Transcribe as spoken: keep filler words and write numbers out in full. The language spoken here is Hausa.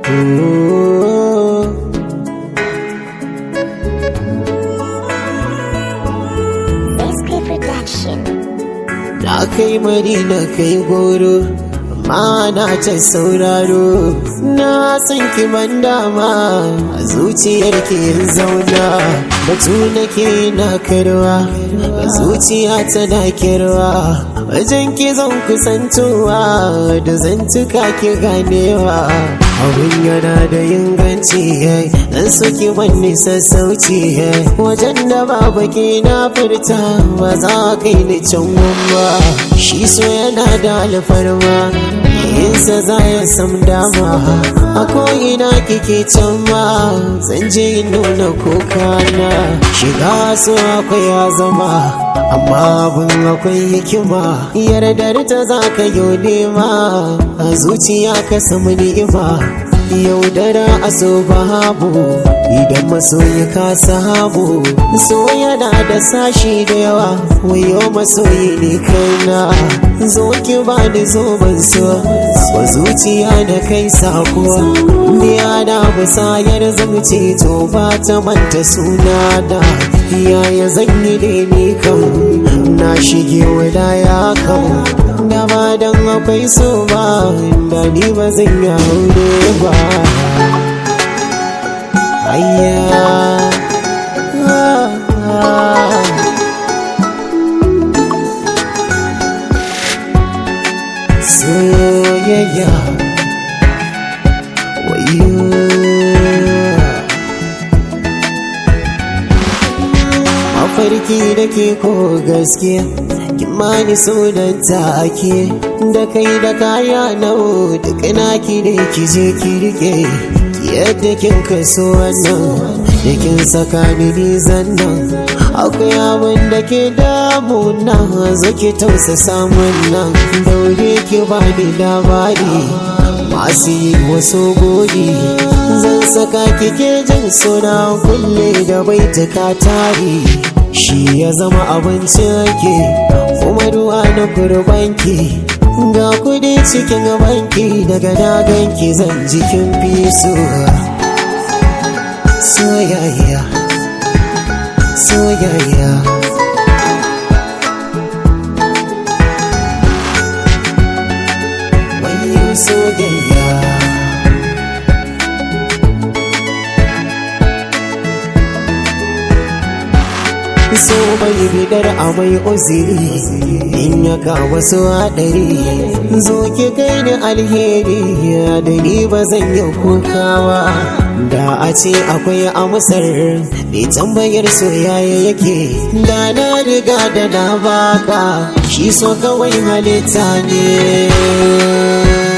Na kai mari na kai goro, amma na ta sauraro. Na san ki ban dama a zuciyar ki yin zauna. Batu nake na karwa, a zuciya ta na kirwa. Wajen ki zan kusantowa, da zantuka ki ganewa. Abin yana da inganci, dan suki wani sassauci. Wajen da babu ki na furta, ba za ka yi ni can ba. Shi so yana da alfarma, yinsa za ya sam dama. A ko'ina kike can ma, zan je nuna kokana. Shiga so akwai azama, amma abin akwai hikima. Yardar ta za ka yi nema, a zuciya ka samu ni'ima. Yaudara a so babu, idan masoyi ka samu. So yana da sashi da yawa, wayo masoyi ne kaina. Zo ki ba ni zoben so, wa zuciya da kai sako. Biya da musayar zamce to ba ta manta suna da. Yaya zan yi da ni kan, na shige wadaya kan. Da ba dan akwai so ba, da ni ba zan yi aure ba. Ayya ah, ah. Soyayya wayo, mafarki da ke ko gaskiya, kimani sunan take. Da kai da kaya nawo, duk naki da ki je ki rike. Yadda kin kaso wannan, da kin saka ni zannan. Akwai abin da ke damuna, zo ki tausasa mun nan. Daure ki ba ni labari, masu yi wasu gori. Zan saka kike jin suna kulle da baituka tari. Shi ya zama abincin ke, kuma ruwa na kurbanki. Ga kudi cikin banki, daga daganki zan jikin fi so. Soyayya, soyayya. Wayo soyayya. So bai bidar a mai uziri, in ya kawo su haɗari. Zo ki kai ni alheri, da ni ba zan yi kokawa. Da a ce akwai amsar, da tambayar soyayya yake. Da na riga da na baka, shi so kawai halitta ne.